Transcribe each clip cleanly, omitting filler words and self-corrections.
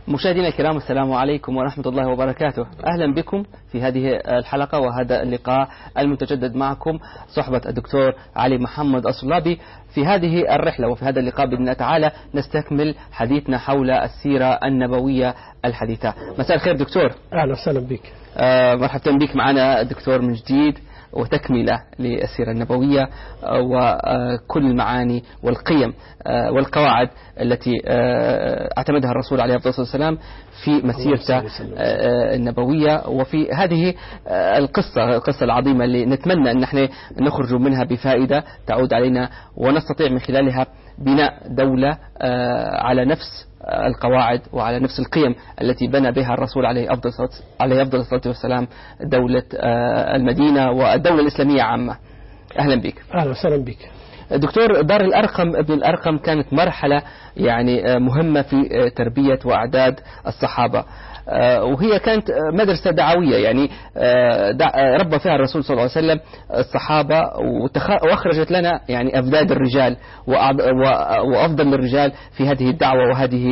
مشاهدينا الكرام، السلام عليكم ورحمة الله وبركاته. أهلا بكم في هذه الحلقة وهذا اللقاء المتجدد معكم صحبة الدكتور علي محمد الصلابي. في هذه الرحلة وفي هذا اللقاء بإذن الله تعالى نستكمل حديثنا حول السيرة النبوية الحديثة. مساء الخير دكتور. أهلا وسهلا بك. مرحبا بك معنا الدكتور من جديد وتكملة للسيرة النبوية وكل المعاني والقيم والقواعد التي اعتمدها الرسول عليه الصلاة والسلام في مسيرته النبوية، وفي هذه القصة العظيمة اللي نتمنى أن نحن نخرج منها بفائدة تعود علينا ونستطيع من خلالها بناء دولة على نفس القواعد وعلى نفس القيم التي بنى بها الرسول عليه أفضل الصلاة والسلام دولة المدينة والدولة الإسلامية عامة. أهلا بك. أهلا وسهلا بك دكتور. دار الأرقم ابن الأرقم كانت مرحلة يعني مهمة في تربية وأعداد الصحابة، وهي كانت مدرسة دعوية، يعني ربى فيها الرسول صلى الله عليه وسلم الصحابة وأخرجت لنا يعني أفداد الرجال وأفضل الرجال في هذه الدعوة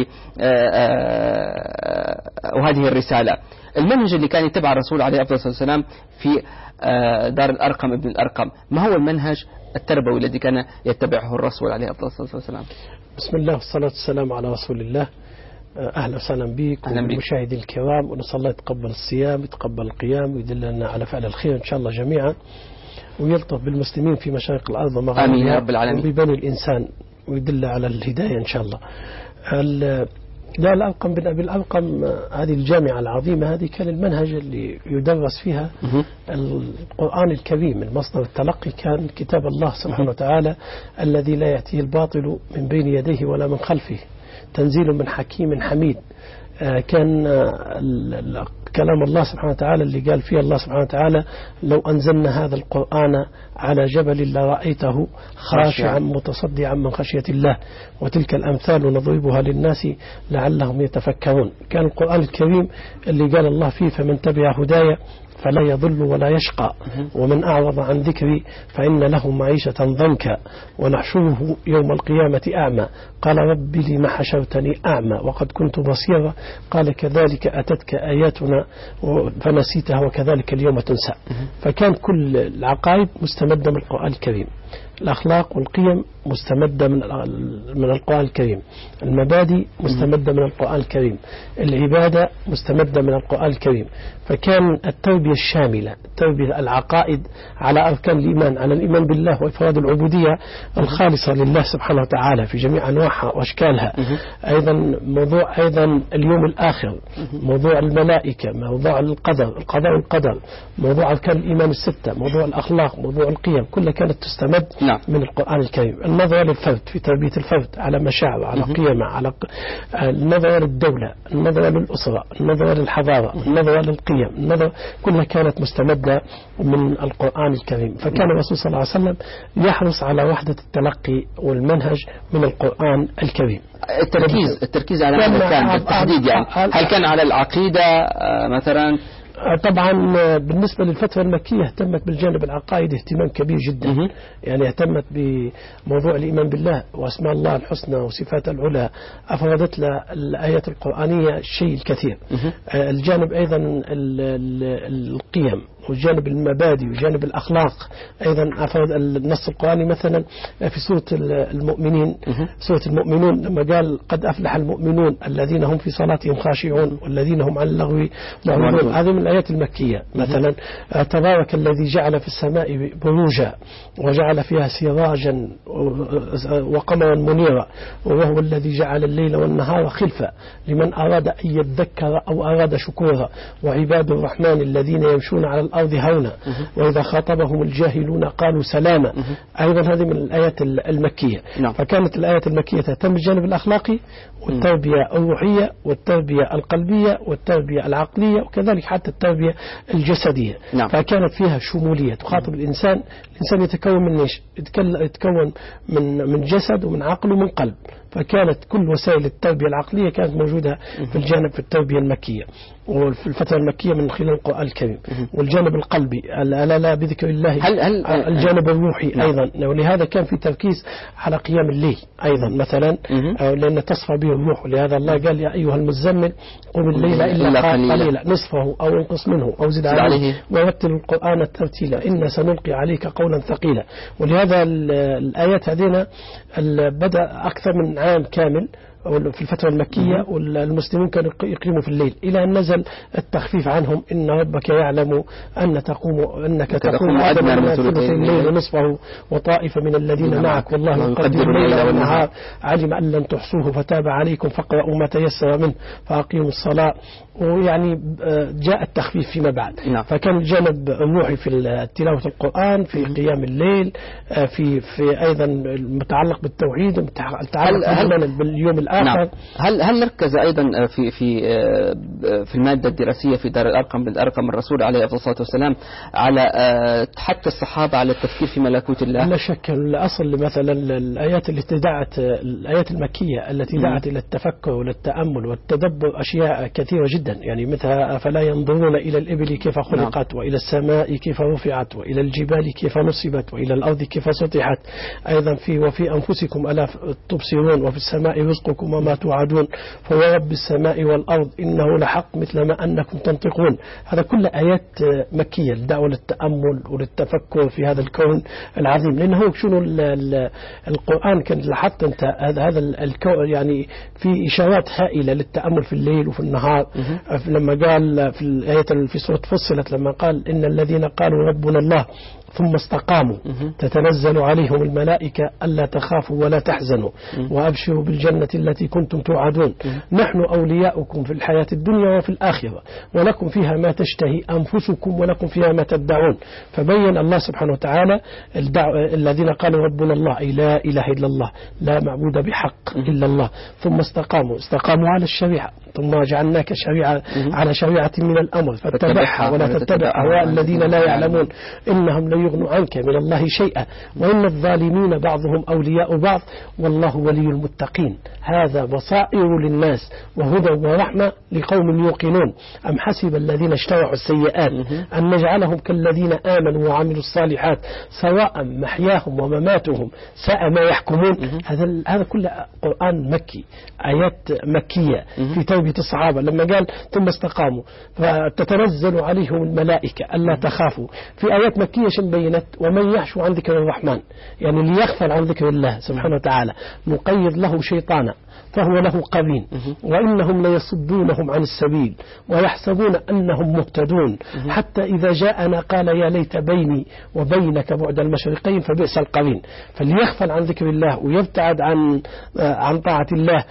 وهذه الرسالة. المنهج اللي كان يتبع الرسول عليه الصلاة والسلام في دار الأرقم ابن الأرقم، ما هو المنهج التربوي الذي كان يتبعه الرسول عليه الصلاة والسلام؟ بسم الله والصلاة والسلام على رسول الله. أهلا وسهلا بك ومشاهدي الكرام، ونسأل الله يتقبل الصيام يتقبل القيام ويدلنا على فعل الخير إن شاء الله جميعا، ويلطف بالمسلمين في مشارق الأرض ومغاربها، آمين يا رب العالمين، وببني الإنسان ويدل على الهداية إن شاء الله. دار الأرقم بن أبي الأرقم هذه الجامعة العظيمة هذه كان المنهج اللي يدرس فيها القرآن الكريم. المصدر التلقي كان كتاب الله سبحانه وتعالى الذي لا يأتيه الباطل من بين يديه ولا من خلفه، تنزيل من حكيم حميد. كان كلام الله سبحانه وتعالى اللي قال فيه الله سبحانه وتعالى: لو أنزلنا هذا القرآن على جبل لرأيته خاشعا متصدعا من خشية الله، وتلك الأمثال نضربها للناس لعلهم يتفكرون. كان القرآن الكريم اللي قال الله فيه: فمن تبع هدايا فلا يضل ولا يشقى، ومن أعرض عن ذكري فإن له معيشة ضنكا، ونحشره يوم القيامة أعمى. قال رب لم حشرتني أعمى وقد كنت بصيرا، قال كذلك أتتك آياتنا فنسيتها وكذلك اليوم تنسى. فكان كل العقائد مستمدة من القرآن الكريم، الأخلاق والقيم مستمدة من القرآن الكريم، المبادئ مستمدة من القرآن الكريم، العبادة مستمدة من القرآن الكريم. فكان التربية الشاملة، التربية العقائد على أركان الإيمان، على الإيمان بالله وإفراد العبودية الخالصة لله سبحانه وتعالى في جميع أنواعها وأشكالها. أيضا موضوع اليوم الآخر، موضوع الملائكة، موضوع القضاء والقدر، موضوع أركان الإيمان الستة، موضوع الأخلاق، موضوع القيم، كلها كانت تستمد من القرآن الكريم. النظر للفرد في تربية الفرد على مشاعره، على قيمه، على النظر للدولة، النظر للأسرة، النظر للحضارة، النظر للقيم، النظر كلها كانت مستمدة من القرآن الكريم. فكان الرسول صلى الله عليه وسلم يحرص على وحدة التلقي والمنهج من القرآن الكريم. التركيز على ماذا كان بالتحديد؟ يعني هل كان على العقيدة مثلا؟ طبعا بالنسبة للفترة المكية اهتمت بالجانب العقائدي اهتمام كبير جدا. يعني اهتمت بموضوع الإيمان بالله وأسماء الله الحسنى وصفات العلى، أفردت له الآيات القرآنية الشيء الكثير. الجانب أيضا القيم وجانب المبادئ وجانب الأخلاق أيضا أفرد النص القرآني مثلا في سورة المؤمنين، سورة المؤمنون لما قال: قد أفلح المؤمنون الذين هم في صلاتهم خاشعون والذين هم عن اللغو معرضون. هذه من الآيات المكية. مثلا تبارك الذي جعل في السماء بروجا وجعل فيها سراجا وقمرا منيرا وهو الذي جعل الليل والنهار خلفا لمن أراد أن يذكر أو أراد شكورا وعباد الرحمن الذين يمشون على الأرض هونا وإذا خاطبهم الجاهلون قالوا سلاما. أيضا هذه من الآيات المكية. فكانت الآيات المكية تهتم بالجانب الأخلاقي والتربية الروحية والتربية القلبية والتربية العقلية وكذلك حتى التربية الجسدية. فكانت فيها شمولية تخاطب الإنسان يتكون من إيش؟ يتكون من جسد ومن عقل ومن قلب. فكانت كل وسائل التربية العقلية كانت موجودة في الجانب في التربية المكية وفي الفترة المكية من خلال القرآن الكريم. والجانب القلبي لا بذكر الله، الجانب الروحي أيضا، ولهذا كان في تركيز على قيام الليل أيضا مثلا، لأن تصفى به الروح. ولهذا الله قال يا أيها المزمل قم الليل إلا قليلا نصفه أو انقص منه أو زد عليه ورتل القرآن ترتيلا إن سنلقي عليك قولا ثقيلا. ولهذا الآيات هذين بدأ أكثر من عام كامل في الفترة المكية، والمسلمون كانوا يقيموا في الليل إلى أن نزل التخفيف عنهم إن ربك يعلم أنك تقوم أدنى من ثلث الليل نصفه وطائفة من الذين معك والله يقدر الليل والنهار علم أن لن تحصوه فتاب عليكم فاقرؤوا ما تيسر منه فأقيموا الصلاة. ويعني جاء التخفيف فيما بعد. فكان الجانب الروحي في تلاوة القرآن، في قيام الليل، في أيضا المتعلق بالتوحيد، المتعلق باليوم الآخر. هل ركز أيضا في المادة الدراسية في دار الأرقم بالأرقم الرسول عليه الصلاة والسلام على حتى الصحابة على التفكير في ملكوت الله؟ لا شك. الأصل مثلا الآيات التي دعت، الآيات المكية التي دعت إلى التفكر والتأمل والتدبر أشياء كثيرة جدا، يعني مثل أفلا ينظرون إلى الإبل كيف خلقت وإلى السماء كيف رفعت وإلى الجبال كيف نصبت وإلى الأرض كيف سطحت، أيضا وفي أنفسكم ألا تبصرون وفي السماء رزقكم وما توعدون فهو رب السماء والأرض إنه لحق مثل ما أنكم تنطقون. هذا كل آيات مكية الدعوة للتأمل وللتفكر في هذا الكون العظيم. لأنه شنو القرآن كان لاحظت أنت هذا الكون يعني في إشارات هائلة للتأمل في الليل وفي النهار. لما قال في الآية في سورة فصلت لما قال إن الذين قالوا ربنا الله ثم استقاموا تتنزل عليهم الملائكة ألا تخافوا ولا تحزنوا وأبشروا بالجنة التي كنتم توعدون نحن أولياؤكم في الحياة الدنيا وفي الآخرة ولكم فيها ما تشتهي أنفسكم ولكم فيها ما تدعون. فبين الله سبحانه وتعالى الذين قالوا ربنا الله أي لا إله إلا الله لا معبود بحق إلا الله ثم استقاموا على الشريعة ثم جعلناك شريعة على شريعة من الأمر فاتبعها ولا تتبع أهواء الذين لا يعلمون إنهم لا يغنوا عنك من الله شيئا وإن الظالمين بعضهم أولياء بعض والله ولي المتقين. هذا بصائر للناس وهدى ورحمة لقوم يوقنون. أم حسب الذين اشترعوا السيئات أن نجعلهم كالذين آمنوا وعملوا الصالحات سواء محياهم ومماتهم ساء ما يحكمون. هذا كله قرآن مكي، آيات مكية في توبة الصحابة. لما قال ثم استقاموا فتتنزل عليهم الملائكة ألا تخافوا، في آيات مكية بينت ومن يحشو عن ذكر الرحمن يعني اللي يغفل عن ذكر الله سبحانه وتعالى نقيض له شيطانا فهو له قرين وإنهم ليصدونهم عن السبيل ويحسبون أنهم مهتدون حتى إذا جاءنا قال يا ليت بيني وبينك بعد المشرقين فبئس القرين. فاللي يغفل عن ذكر الله ويبتعد عن طاعة الله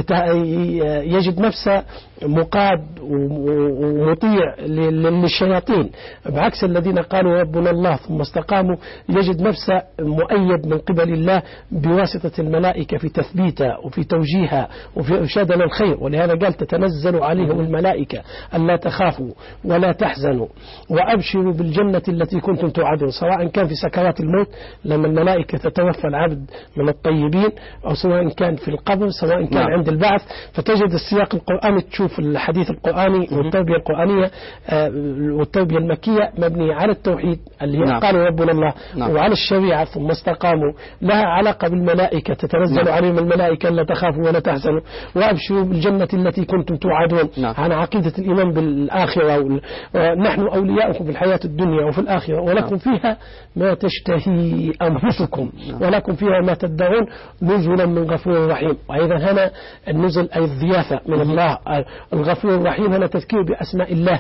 يجد نفسه مقاد ومطيع للشياطين، بعكس الذين قالوا ربنا الله ثم استقاموا يجد نفسه مؤيد من قبل الله بواسطة الملائكة في تثبيتها وفي توجيهها وفي إرشادها للخير. ولهذا قال تتنزل عليهم الملائكة ألا تخافوا ولا تحزنوا وأبشروا بالجنة التي كنتم توعدون، سواء كان في سكرات الموت لما الملائكة تتوفى العبد من الطيبين أو سواء كان في القبر سواء كان عند البعث. فتجد السياق القرآني تشوف الحديث القرآني والتربية القرآنية والتربية المكية مبنية على التوحيد اللي هي قالوا ربنا الله وعلى الشريعة ثم استقاموا، لها علاقة بالملائكة تتنزل عليهم الملائكة لا تخافوا ولا تحزنوا وأبشروا بالجنة التي كنتم توعدون. عن عقيدة الإيمان بالآخرة نحن أولياؤكم في الحياة الدنيا وفي الآخرة ولكم فيها ما تشتهي أنفسكم ولكم فيها ما تدعون نزلا من غفور رحيم. وأيضا هنا النزل أي الضيافة من الله الغفور الرحيم، هنا تذكير بأسماء الله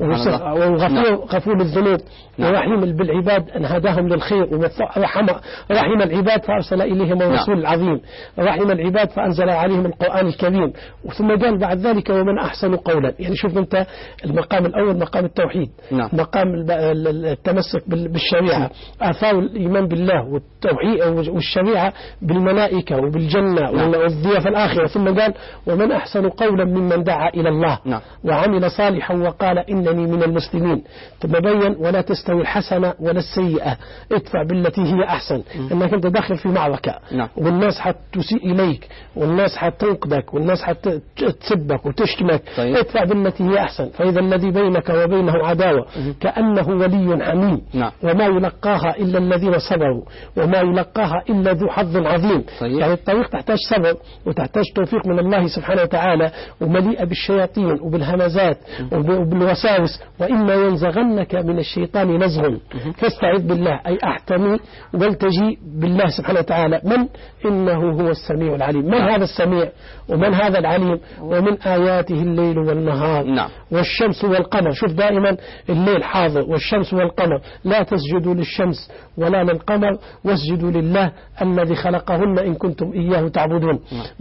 وغفور الذنوب ورحيم بالعباد أن هداهم للخير ورحم العباد فأرسل إليهم الرسول العظيم، رحم العباد فأنزل عليهم القرآن الكريم. ثم قال بعد ذلك ومن أحسن قولا. يعني شوف أنت المقام الأول مقام التوحيد، مقام التمسك بالشريعة، آثار الإيمان بالله والتوحيد والشريعة بالملائكة وبالجنة والضيافة الآخرة. ثم قال ومن أحسن قولا ممن دعا إلى الله وعمل صالحا وقال إنني من المسلمين. ثم بين ولا تستوي الحسنة ولا السيئة ادفع بالتي هي أحسن. إنك أنت داخل في معركة والناس حتسيء إليك والناس حتنقدك والناس حتسبك وتشتمك، ادفع بالتي هي أحسن فإذا الذي بينك وبينه عداوة كأنه ولي حميم. وما يلقاها إلا الذين صبروا وما يلقاها إلا ذو حظ عظيم. يعني الطريق تحتاج صبر وتحتاج توفيق من الله سبحانه وتعالى، ومليئة بالشياطين وبالهمزات وبالوساوس. وإما ينزغنك من الشيطان نزغ فاستعذ بالله أي أحتمي والتجي بالله سبحانه وتعالى. من إنه هو السميع العليم. من هذا السميع ومن هذا العليم؟ ومن آياته الليل والنهار والشمس والقمر. شوف دائما الليل حاضر والشمس والقمر. لا تسجدوا للشمس ولا للقمر واسجدوا لله الذي خلقهن إن كنتم إياه تعبدون.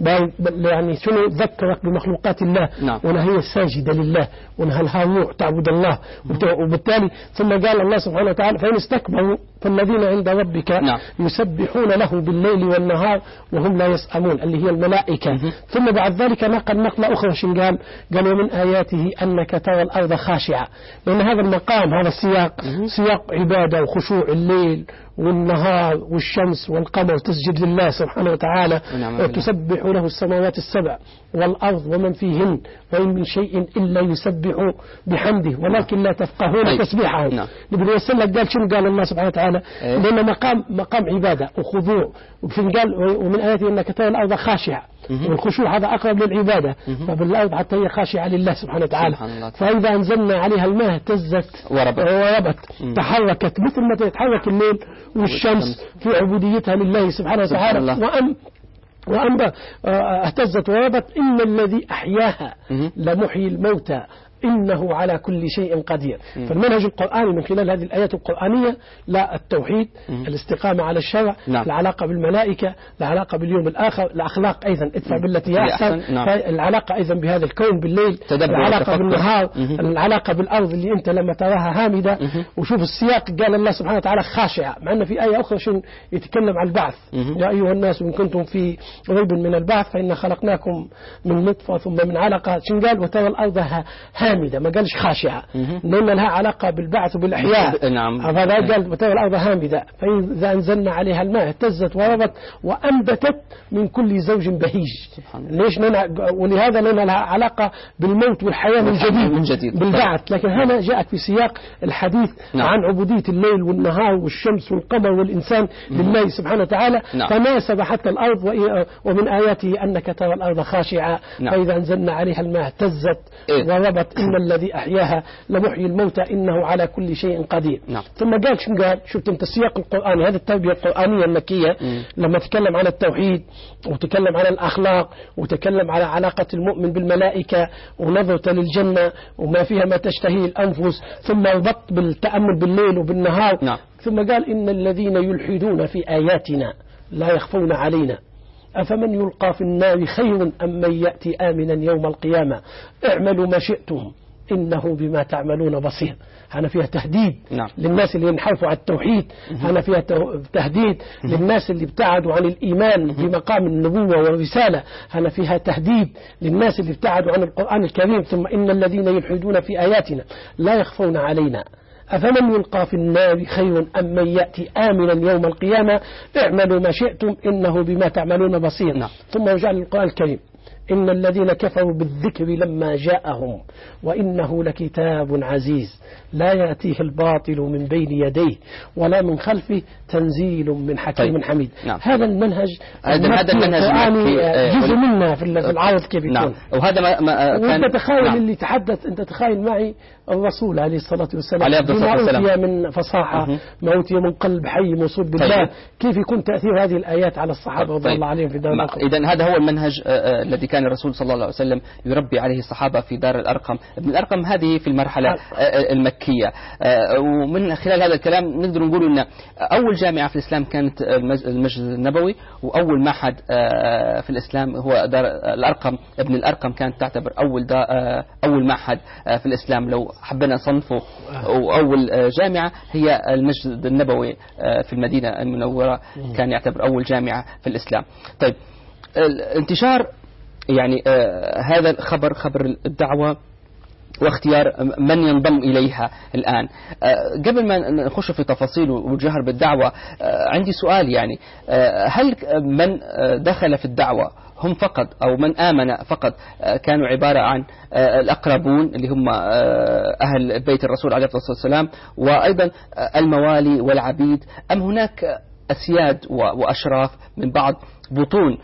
يعني شنو ذكرك بمخلوقات الله وأنها هي الساجدة لله وأنها لها روح تعبد الله. وبالتالي ثم قال الله سبحانه وتعالى فإن استكبروا فالذين عند ربك يسبحون له بالليل والنهار وهم لا يسأمون اللي هي الملائكة. ثم بعد ذلك نقل نقلة أخرى شن قال ومن آياته أنك ترى الأرض خاشعة. لأن هذا المقام هذا السياق سياق عبادة وخشوع الليل والنهار والشمس والقمر تسجد لله سبحانه وتعالى وتسبح له السماوات السبع والأرض ومن فيهن وإن من شيء إلا يسبح بحمده ولكن لا تفقهون تسبيحهم. نبي نوصل لك قال شنو قال الله سبحانه وتعالى لأن مقام عبادة وخضوع. قال ومن آياته أنك ترى الأرض خاشعة والخشوع هذا أقرب للعبادة. فبالأرض حتى هي خاشعة لله سبحانه وتعالى. فإذا أنزلنا عليها الماء اهتزت وربت تحركت مثل ما تتحرك الليل والشمس في عبوديتها لله سبحانه وتعالى. وأنبا اهتزت وربت إن الذي أحياها لمحيي الموتى إنه على كل شيء قدير. فالمنهج القرآني من خلال هذه الآيات القرآنية لا التوحيد الاستقامة على الشرع العلاقة بالملائكة العلاقة باليوم الآخر الأخلاق أيضا ادفع بالتي هي أحسن العلاقة أيضا بهذا الكون بالليل العلاقة بالنهار العلاقة بالأرض اللي أنت لما تراها هامدة. وشوف السياق قال الله سبحانه وتعالى خاشعة مع أن في آية أخرى يتكلم عن البعث يا أيها الناس إن كنتم في ريب من البعث فإن خلقناكم من نطفة ثم من علقة. قال وترى الأرض هامدة ما قالش خاشعة لأن لها علاقة بالبعث وبالإحياء. هذا قال وترى الأرض هامدة فإذا أنزلنا عليها الماء اهتزت وربت وأنبتت من كل زوج بهيج. ليش؟ ولهذا لنا لها علاقة بالموت والحياة من جديد بالبعث. لكن هنا جاءت في سياق الحديث عن عبودية الليل والنهار والشمس والقمر والإنسان لله سبحانه وتعالى. فناسب حتى الأرض ومن آياته أنك ترى الأرض خاشعة فإذا أنزلنا عليها الماء اهتزت وربت إن الذي أحياها لمحيي الموتى إنه على كل شيء قدير. ثم قال شو قال؟ شفت أنت السياق القرآني هذه التربية القرآنية المكية لما تكلم عن التوحيد وتكلم عن الأخلاق وتكلم على علاقة المؤمن بالملائكة ونظرته للجنة وما فيها ما تشتهي الأنفس ثم ربط بالتأمل بالليل وبالنهار. ثم قال إن الذين يلحدون في آياتنا لا يخفون علينا أفمن يلقى في النار خير أم من يأتي آمنا يوم القيامة اعملوا ما شئتم إنه بما تعملون بصير. هنا فيها تهديد للناس اللي ينحرفوا على التوحيد. هنا فيها تهديد للناس اللي ابتعدوا عن الإيمان بمقام النبوة والرسالة. هنا فيها تهديد للناس اللي ابتعدوا عن القرآن الكريم. ثم إن الذين يلحدون في آياتنا لا يخفون علينا أفمن يلقى في النار خير أم من يأتي آمنا يوم القيامة اعملوا ما شئتم إنه بما تعملون بصير. ثم رجع للقرآن الكريم إن الذين كفروا بالذكر لما جاءهم وإنه لكتاب عزيز لا يأتيه الباطل من بين يديه ولا من خلفه تنزيل من حكيم حميد. هذا المنهج القرآني جزء منه في العرض كيف يكون. وهذا ما وانت تخيل اللي تحدث انت تخيل معي الرسول عليه الصلاة والسلام بما أوتي من فصاحة ما أوتي من قلب حي موصول بالله كيف يكون تأثير هذه الآيات على الصحابة رضي الله عليهم في الدولة. إذن هذا هو المنهج الذي كان الرسول صلى الله عليه وسلم يربي عليه الصحابة في دار الأرقم. ابن الأرقم هذه في المرحلة المكية. ومن خلال هذا الكلام نقدر نقول أن أول جامعة في الإسلام كانت المسجد النبوي، وأول معهد في الإسلام هو دار الأرقم. ابن الأرقم كانت تعتبر أول معهد في الإسلام لو حبينا نصنفه، وأول جامعة هي المسجد النبوي في المدينة المنورة، كان يعتبر أول جامعة في الإسلام. طيب الانتشار يعني هذا الخبر، خبر الدعوة واختيار من ينضم إليها الآن. قبل ما نخش في تفاصيل والجهر بالدعوة، عندي سؤال يعني هل من دخل في الدعوة هم فقط أو من آمن فقط كانوا عبارة عن الأقربون اللي هم أهل بيت الرسول عليه الصلاة والسلام وأيضا الموالي والعبيد، أم هناك أسياد وأشراف من بعض بطون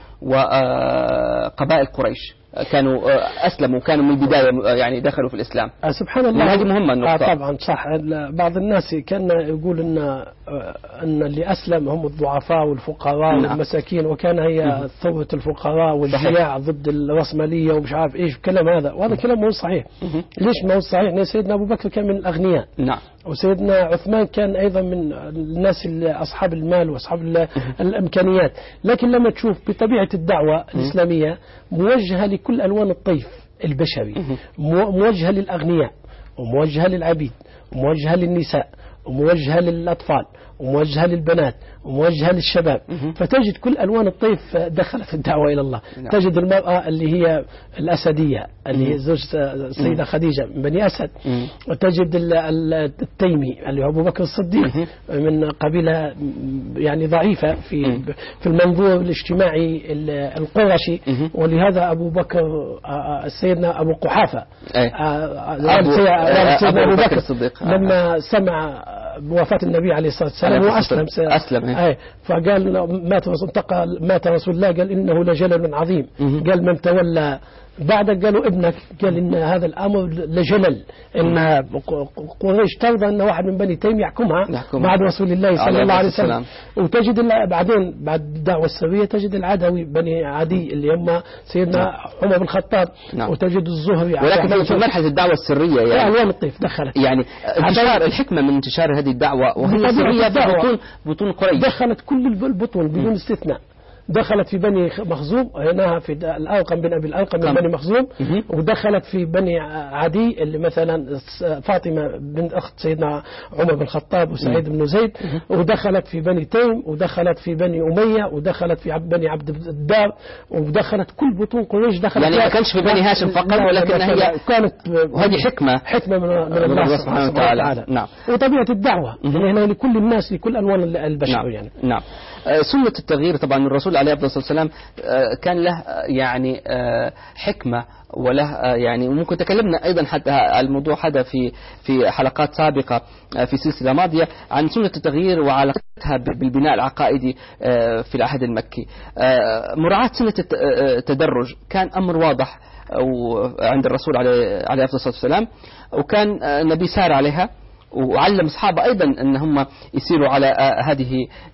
وقبائل قريش كانوا أسلموا، كانوا من البداية يعني دخلوا في الإسلام؟ سبحان الله، هذه مهمة النقطة. طبعا صح. بعض الناس كان يقول أن اللي أسلم هم الضعفاء والفقراء والمساكين، وكان هي ثورة الفقراء والجياع ضد الرأسمالية ومش عارف إيش الكلام هذا، وهذا كلام مو صحيح. ليش ما هو صحيح؟ لأن سيدنا أبو بكر كان من الأغنياء، وسيدنا عثمان كان أيضا من الناس أصحاب المال وأصحاب الإمكانيات. لكن لما تشوف بطبيعة الدعوة الإسلامية موجهة لكل ألوان الطيف البشري، موجهة للأغنياء وموجهة للعبيد وموجهة للنساء وموجهة للأطفال وموجهة للبنات وموجهة للشباب، فتجد كل ألوان الطيف دخلت في الدعوة إلى الله. تجد المرأة اللي هي الأسدية اللي هي زوج السيدة خديجة من بني أسد، وتجد التيمي اللي هو أبو بكر الصديق من قبيلة يعني ضعيفة في المنظور الاجتماعي القرشي، ولهذا أبو بكر سيدنا أبو قحافة سيدنا أبو بكر الصديق لما سمع بوفاة النبي عليه الصلاة والسلام وأسلم فقال مات رسول الله، قال إنه لجلل عظيم. قال من تولى بعد قالوا ابنك، قال إن هذا الأمر لجلل، إن قريش ترضى أن واحد من بني تيم يحكمها بعد رسول الله صلى الله عليه وسلم. وتجد بعدين بعد الدعوة السرية تجد العدوي بني عدي اللي هم سيدنا عمر بن الخطاب، وتجد الزهري. ولكن في مرحلة الدعوة السرية يعني ألوان الطيف دخلت، يعني انتشار الحكمة من انتشار هذه الدعوة وهي سرية بطون قريش، دخلت كل البطون بدون استثناء. دخلت في بني مخزوم، هنا في الأرقم بن أبي الأرقم من بني مخزوم، ودخلت في بني عدي اللي مثلا فاطمة بنت أخت سيدنا عمر بن الخطاب وسعيد بن زيد، ودخلت في بني تيم، ودخلت في بني أمية، ودخلت في بني عبد الدار، ودخلت كل بطون قريش دخلت. يعني ما كانش في بني هاشم فقط، ولكن هي كانت وهذه حكمة من الله سبحانه وتعالى. نعم. وطبيعة الدعوة يعني هنا لكل الناس، لكل ألوان البشر. يعني نعم. سنة التغيير طبعا الرسول عليه الصلاة والسلام كان له يعني حكمة وله يعني، وممكن تكلمنا أيضا حتى الموضوع هذا في حلقات سابقة في سلسلة ماضية عن سنة التغيير وعلاقتها بالبناء العقائدي في العهد المكي. مراعاة سنة التدرج كان أمر واضح عند الرسول عليه الصلاة والسلام، وكان النبي سار عليها وعلم أصحابه أيضا أن هم يسيروا على هذه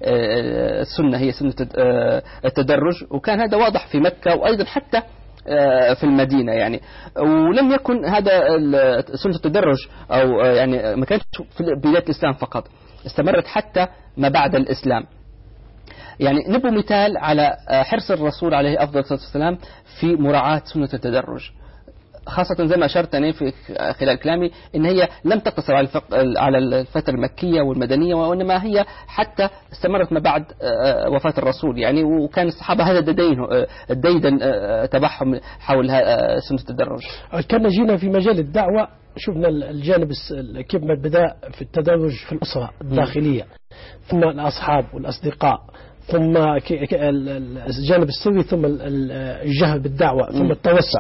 السنة، هي سنة التدرج، وكان هذا واضح في مكة وأيضا حتى في المدينة يعني. ولم يكن هذا سنة التدرج أو يعني ما كانت في بداية الإسلام فقط، استمرت حتى ما بعد الإسلام. يعني نبو مثال على حرص الرسول عليه أفضل الصلاة والسلام في مراعاة سنة التدرج، خاصة زي ما أشرت أنا في خلال كلامي إن هي لم تقتصر على الفترة المكية والمدنية، وإنما هي حتى استمرت ما بعد وفاة الرسول يعني. وكان الصحابة هذا الديدن تبعهم حول سنة التدرج. كنا جينا في مجال الدعوة شفنا الجانب كيف ما بدأ في التدرج في الأسرة الداخلية، ثم الأصحاب والأصدقاء، ثم الجانب السري، ثم الجهر بالدعوة، ثم التوسع.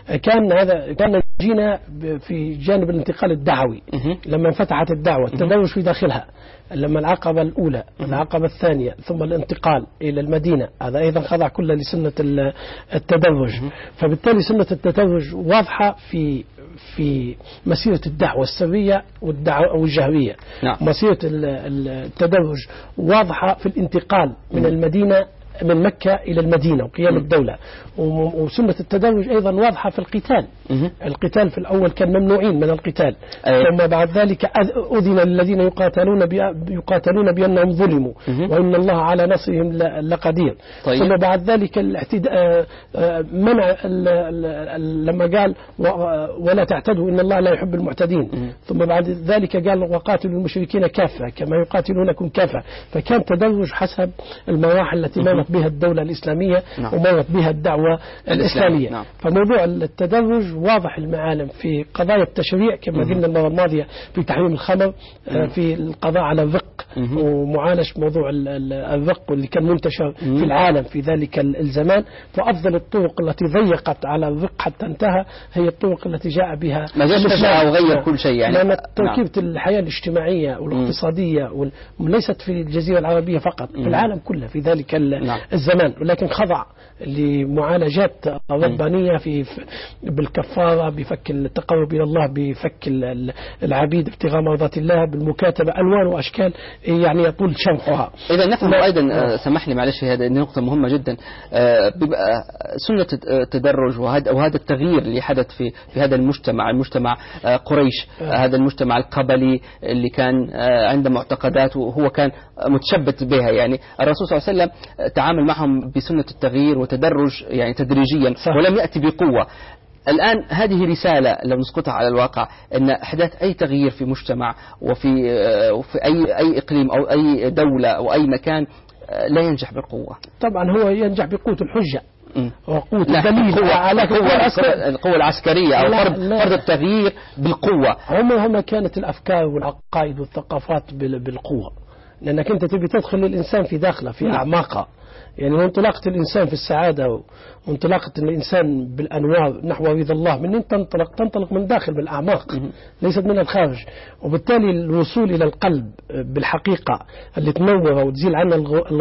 كان جينا في جانب الانتقال الدعوي لما انفتحت الدعوة، التدرج في داخلها، لما العقبة الأولى العقبة الثانية ثم الانتقال إلى المدينة، هذا أيضا خضع كله لسنة التدرج. فبالتالي سنة التدرج واضحة في مسيرة الدعوة السرية والجهرية. نعم. مسيرة التدرج واضحة في الانتقال من المدينة من مكة إلى المدينة وقيام الدولة. وسنة التدرج أيضا واضحة في القتال. القتال في الأول كان ممنوعين من القتال، ثم بعد ذلك أذن للذين يقاتلون بأنهم ظلموا وإن الله على نصرهم لقدير. طيب. ثم بعد ذلك منع لما قال ولا تعتدوا إن الله لا يحب المعتدين. ثم بعد ذلك قال وقاتلوا المشركين كافة كما يقاتلونكم كافة. فكان تدرج حسب المراحل التي مرت بها الدولة الإسلامية ومرت بها الدعوة الإسلامية. فموضوع التدرج واضح المعالم في قضايا التشريع كما قلنا المرة الماضية في تحريم الخمر، في القضاء على الرق ومعالجة موضوع الرق واللي كان منتشر في العالم في ذلك الزمان. فأفضل الطرق التي ضيقت على الرق حتى انتهى هي الطرق التي جاء بها ما جاش فجأة وغير كل شيء يعني. لأن تركيبة الحياة الاجتماعية والاقتصادية ليست في الجزيرة العربية فقط، في العالم كله في ذلك الزمان، ولكن خضع لمعالجات ربانية بالكفارة، بفك التقرب إلى الله، بفك العبيد ابتغاء مرضات الله، بالمكاتبة، ألوان وأشكال يعني يطول شرحها. إذا نفهم أيضا سمح لي معلش هذه نقطة مهمة جدا، بيبقى سنة التدرج وهذا التغيير اللي حدث في هذا المجتمع قريش، هذا المجتمع القبلي اللي كان عنده معتقدات وهو كان متشبت بها. يعني الرسول صلى الله عليه وسلم تعامل معهم بسنة التغيير وتدرج يعني تدريجيا ولم يأتي بقوة. الآن هذه رسالة لو نسقطها على الواقع أن إحداث أي تغيير في مجتمع وفي أي إقليم أو أي دولة أو أي مكان لا ينجح بالقوة. طبعا هو ينجح بقوة الحجة وقوة الدليل على القوة العسكرية أو فرض التغيير بالقوة. هم كانت الأفكار والعقائد والثقافات بالقوة، لأنك أنت تبي تدخل الإنسان في داخله في أعماقه. يعني وانطلاقة الإنسان في السعادة وانطلاقة الإنسان بالأنوار نحو رضا الله من تنطلق من داخل بالأعماق ليست من الخارج. وبالتالي الوصول إلى القلب بالحقيقة اللي تنور وتزيل عنا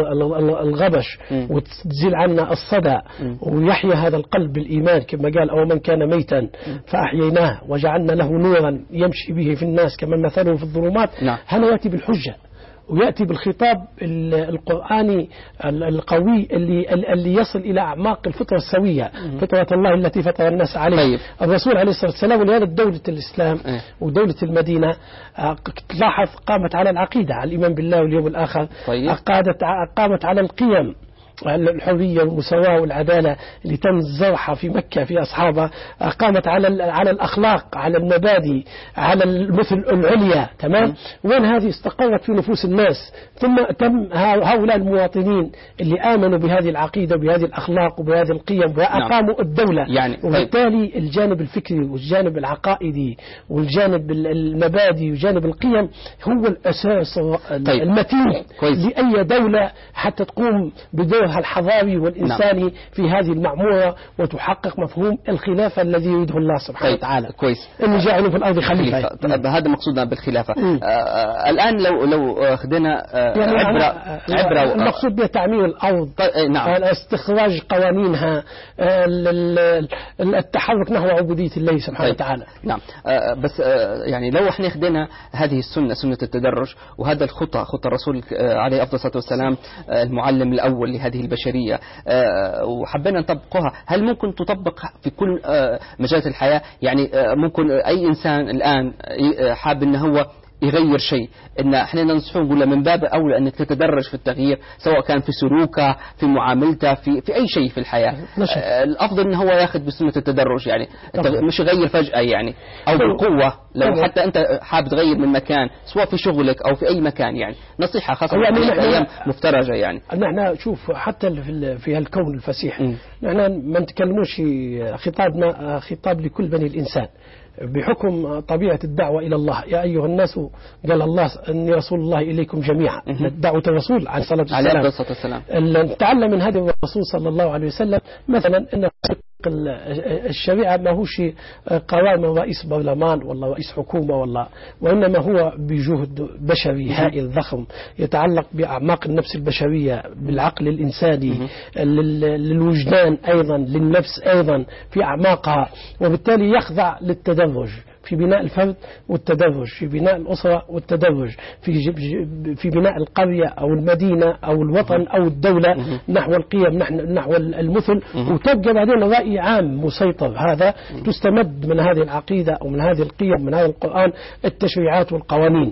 الغبش وتزيل عنا الصدى ويحيى هذا القلب بالإيمان كما قال أو من كان ميتا فأحييناه وجعلنا له نورا يمشي به في الناس كما مثله في الظلمات. هذا يأتي بالحجة ويأتي بالخطاب القرآني القوي اللي يصل إلى أعماق الفطرة السوية، فطرة الله التي فطر الناس عليها. طيب. الرسول عليه الصلاة والسلام ولهذا دولة الإسلام ودولة المدينة تلاحظ قامت على العقيدة، على الإيمان بالله واليوم الآخر. طيب. قامت على القيم، الحرية والمساواة والعدالة اللي تم زرعها في مكة في أصحابها. قامت على الأخلاق، على المبادئ، على المثل العليا. تمام. وين هذه استقرت في نفوس الناس. ثم تم هؤلاء المواطنين اللي آمنوا بهذه العقيدة وبهذه الأخلاق وبهذه القيم وأقاموا الدولة يعني. وبالتالي الجانب الفكري والجانب العقائدي والجانب المبادئ وجانب القيم هو الأساس المتين لأي دولة حتى تقوم بدور الحضاري والإنساني في هذه المعمورة وتحقق مفهوم الخلافة الذي يريده الله سبحانه وتعالى. كويس. إني جاعل في الأرض خليفة. هذا مقصودنا بالخلافة. الآن لو أخذنا يعني عبرة المقصود بها تعمير الأرض. نعم. استخراج قوانينها، التحرك نحو عبودية الله سبحانه وتعالى. نعم. بس يعني لو احنا أخذنا هذه سنة التدرج وهذا خطى الرسول عليه أفضل الصلاة والسلام المعلم الأول لهذه البشرية وحبينا نطبقها، هل ممكن تطبق في كل مجالات الحياة؟ يعني ممكن أي إنسان الآن حاب أنه هو يغير شيء، إن احنا ننصحه نقول له من باب أولى أنك تتدرج في التغيير، سواء كان في سلوكه، في معاملته، في أي شيء في الحياة. الأفضل أنه هو ياخذ بسنة التدرج، يعني مش يغير فجأة يعني أو بالقوة. لو حتى أنت حاب تغير من مكان سواء في شغلك أو في أي مكان، يعني نصيحة خاصة في أيام مفترجة. يعني نحن شوف حتى في هالكون الفسيح نحن ما نتكلموش خطابنا خطاب لكل بني الإنسان بحكم طبيعة الدعوة إلى الله. يا أيها الناس قال الله إني رسول الله إليكم جميعا. دعوة الرسول عليه الصلاة والسلام. نتعلم من هذا الرسول صلى الله عليه وسلم مثلا أن الشريعة ما هوش قرار من رئيس برلمان ولا رئيس حكومة وإنما هو بجهد بشري هائل ضخم يتعلق بأعماق النفس البشرية، بالعقل الإنساني، للوجدان أيضا، للنفس أيضا في أعماقها، وبالتالي يخضع للتدرج في بناء الفرد والتدرج، في بناء الأسرة والتدرج، في بناء القرية أو المدينة أو الوطن أو الدولة نحو القيم، نحو المثل، وتبقى بعدين رأي عام مسيطر. هذا تستمد من هذه العقيدة أو من هذه القيم، من هذا القرآن، التشريعات والقوانين.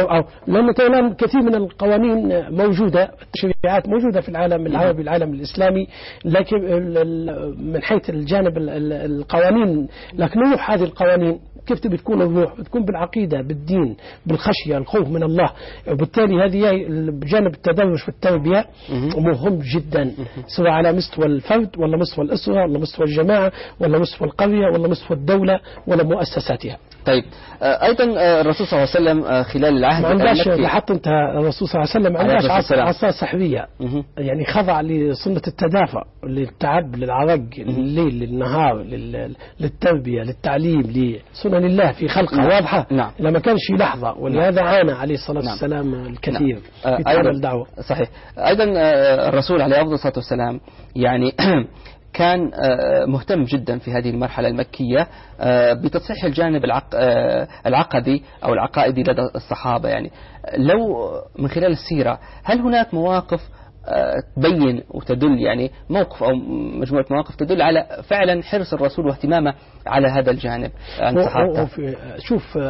لأن كثير من القوانين موجودة، التشريعات موجودة في العالم العربي، العالم الإسلامي، لكن من حيث الجانب القوانين، لكن روح هذه القوانين كيف بتكون الروح؟ بتكون بالعقيدة، بالدين، بالخشية، الخوف من الله. وبالتالي هذه جانب التدرج في التربية مهم جدا، سواء على مستوى الفرد ولا مستوى الأسرة ولا مستوى الجماعة ولا مستوى القرية ولا مستوى الدولة ولا مؤسساتها. طيب أيضا الرسول صلى الله عليه وسلم خلال العهد ما عندهاش، لاحظت أنت الرسول صلى الله عليه وسلم ما عندهاش عصا سحرية، يعني خضع لسنة التدافع، للتعب، للعرق، لليل، للنهار، للتربية، للتعليم، لسنن الله في خلقه واضحة. نعم. لما كانش لحظة، ولهذا عانى عليه الصلاة والسلام الكثير في تعامل الدعوة. صحيح. أيضا الرسول عليه أفضل الصلاة والسلام يعني كان مهتم جدا في هذه المرحلة المكية بتصحيح الجانب العقدي أو العقائدي لدى الصحابة. يعني لو من خلال السيرة هل هناك مواقف تبين وتدل، يعني موقف أو مجموعة مواقف تدل على فعلا حرص الرسول واهتمامه على هذا الجانب عن صحابته؟ شوف،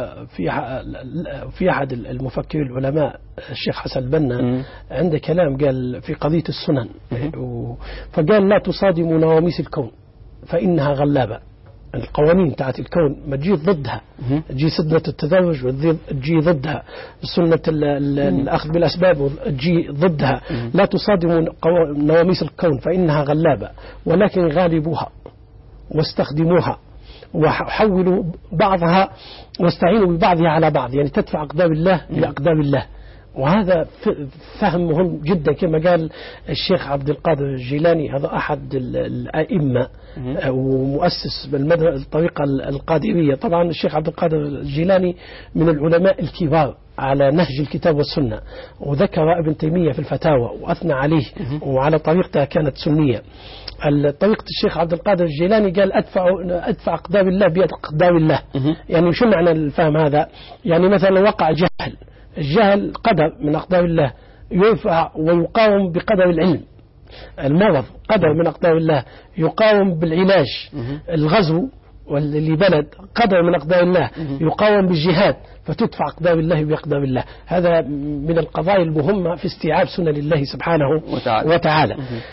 في أحد المفكرين العلماء الشيخ حسن البنا عنده كلام قال في قضية السنن، فقال لا تصادموا نواميس الكون فإنها غلابة. القوانين تاعت الكون ما تجي ضدها، تجي سنة التدرج وتجي ضدها، سنة الأخذ بالأسباب تجي ضدها. لا تصادموا نواميس الكون فإنها غلابة، ولكن غالبوها واستخدموها وحولوا بعضها واستعينوا ببعضها على بعض، يعني تدفع أقدار الله بأقدار الله. وهذا فهم مهم جدا كما قال الشيخ عبد القادر الجيلاني، هذا أحد الأئمة ومؤسس الطريقة القادرية. طبعا الشيخ عبد القادر الجيلاني من العلماء الكبار على نهج الكتاب والسنة، وذكر ابن تيمية في الفتاوى وأثنى عليه، وعلى طريقته كانت سنية. طريقة الشيخ عبد القادر الجيلاني قال أدفع أقدار الله بأقدار الله. يعني شو معنى الفهم هذا؟ يعني مثلا وقع جهل، الجهل قدر من أقدار الله يرفع ويقاوم بقدر العلم. المرض قدر من أقدار الله يقاوم بالعلاج. الغزو واللي بلد قدر من أقدار الله يقاوم بالجهاد، فتدفع أقدار الله بأقدار الله. هذا من القضايا المهمة في استيعاب سنن الله سبحانه وتعالى.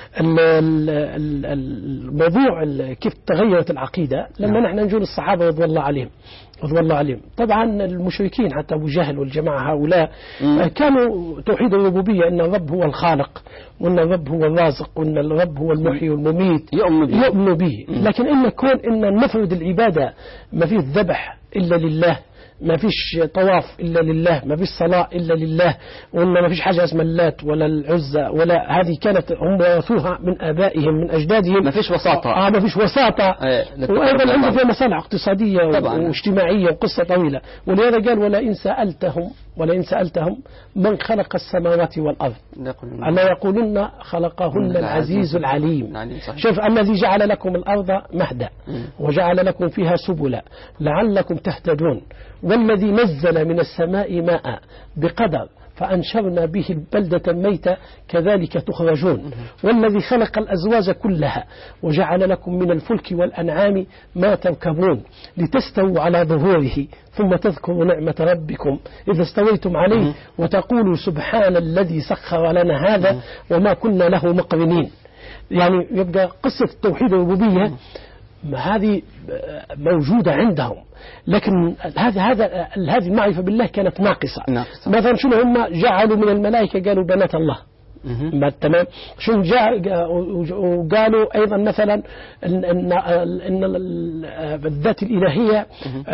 الموضوع كيف تغيرت العقيدة لما نحن نجول الصحابة رضي الله عليهم. طبعا المشركين حتى أبو جهل والجماعة هؤلاء كانوا توحيد الربوبية، أن الرب هو الخالق، وأن الرب هو الرازق، وأن الرب هو المحيي والمميت، يؤمن به. لكن إن كون إن نفرد العبادة، ما فيه الذبح إلا لله، ما فيش طواف إلا لله، ما فيش صلاة إلا لله، وإن ما فيش حاجة اسمها اللات ولا العزة ولا هذه كانت هم ورثوها من آبائهم من أجدادهم. ما فيش وساطة. ما فيش وساطة. وأيضا عنده فيها مصالح اقتصادية واجتماعية وقصة طويلة. ولهذا قال ولئن سألتهم من خلق السماوات والأرض ألا يقولون خلقهن العزيز العليم. شوف، الذي جعل لكم الأرض مهدا وجعل لكم فيها سبلا لعلكم تهتدون، والذي نزل من السماء ماء بقدر فأنشرنا به البلدة ميتة كذلك تخرجون، والذي خلق الأزواج كلها وجعل لكم من الفلك والأنعام ما تركبون لتستووا على ظهوره ثم تذكروا نعمة ربكم إذا استويتم عليه وتقولوا سبحان الذي سخر لنا هذا وما كنا له مقرنين. يعني يبقى قصة التوحيد الربوبية هذه موجودة عندهم، لكن هذه المعرفة بالله كانت ناقصة. مثلا شنو هم جعلوا من الملائكة قالوا بنات الله. تمام. شنو وقالوا أيضا مثلا إن الذات الإلهية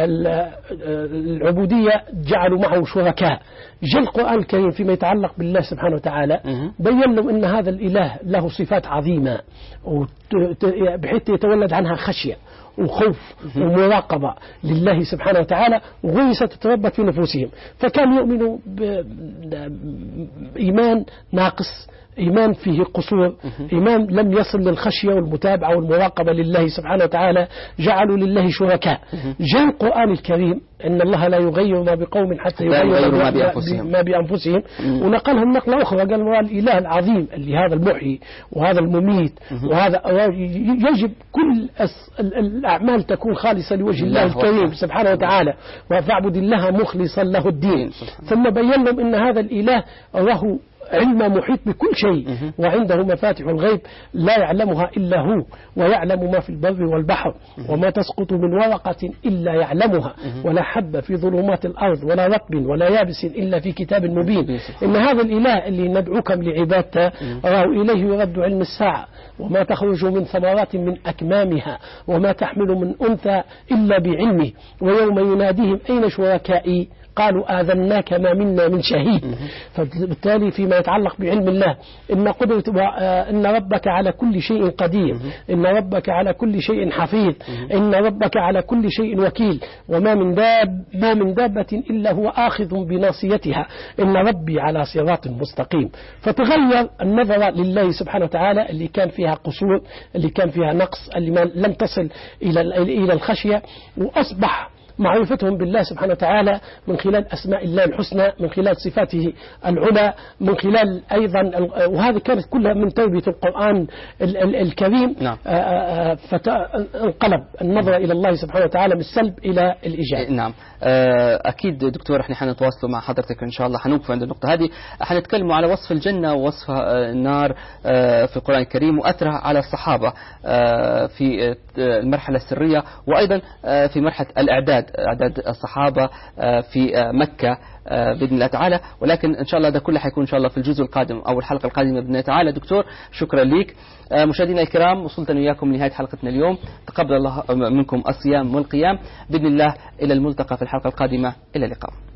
العبودية جعلوا معه شركاء. جاء القرآن الكريم فيما يتعلق بالله سبحانه وتعالى بين لهم أن هذا الإله له صفات عظيمة بحيث يتولد عنها خشية وخوف ومراقبة لله سبحانه وتعالى، وغرست تتربت في نفوسهم، فكانوا يؤمنوا بإيمان ناقص إيمان فيه قصور، إيمان لم يصل للخشية والمتابعة والمراقبة لله سبحانه وتعالى، جعلوا لله شركاء. جاء القرآن الكريم إن الله لا يغير ما بقوم حتى يغيروا ما بأنفسهم، ونقلهم نقلة أخرى قال الإله العظيم اللي هذا المحيي وهذا المميت، وهذا يجب كل الأعمال تكون خالصة لوجه الله الكريم سبحانه وتعالى، وفاعبد الله مخلصا له الدين. ثم بين لهم إن هذا الإله له علم محيط بكل شيء، وعنده مفاتح الغيب لا يعلمها إلا هو، ويعلم ما في البر والبحر، وما تسقط من ورقة إلا يعلمها، ولا حب في ظلمات الأرض ولا رطب ولا يابس إلا في كتاب مبين. إن هذا الإله اللي ندعوكم لعبادته إليه يرد علم الساعة، وما تخرج من ثمرات من أكمامها، وما تحمل من أنثى إلا بعلمه، ويوم يناديهم أين شركائي قالوا آذناك ما منا من شهيد. فبالتالي فيما يتعلق بعلم الله إن قدرة إن ربك على كل شيء قدير، إن ربك على كل شيء حفيظ، إن ربك على كل شيء وكيل، وما من دابة إلا هو آخذ بناصيتها، إن ربي على صراط مستقيم. فتغير النظر لله سبحانه وتعالى اللي كان فيها قصور، اللي كان فيها نقص، اللي لم تصل إلى الخشية، وأصبح معرفتهم بالله سبحانه وتعالى من خلال أسماء الله الحسنى، من خلال صفاته العلى، من خلال أيضا، وهذه كانت كلها من توبة القرآن الكريم. نعم. فانقلب النظر إلى الله سبحانه وتعالى من السلب إلى الإيجاب. نعم. أكيد دكتور احنا حنتواصلوا مع حضرتك إن شاء الله، حنوقف عند النقطة هذه، حنتكلموا على وصف الجنة ووصف النار في القرآن الكريم وأثرها على الصحابة في المرحلة السرية، وأيضا في مرحلة إعداد الصحابة في مكة بإذن الله تعالى. ولكن إن شاء الله ده كله حيكون إن شاء الله في الجزء القادم أو الحلقة القادمة بإذن الله تعالى. دكتور شكرا لك. مشاهدينا الكرام وصلتنا وياكم لنهاية حلقتنا اليوم، تقبل الله منكم الصيام والقيام بإذن الله. إلى الملتقى في الحلقة القادمة، إلى اللقاء.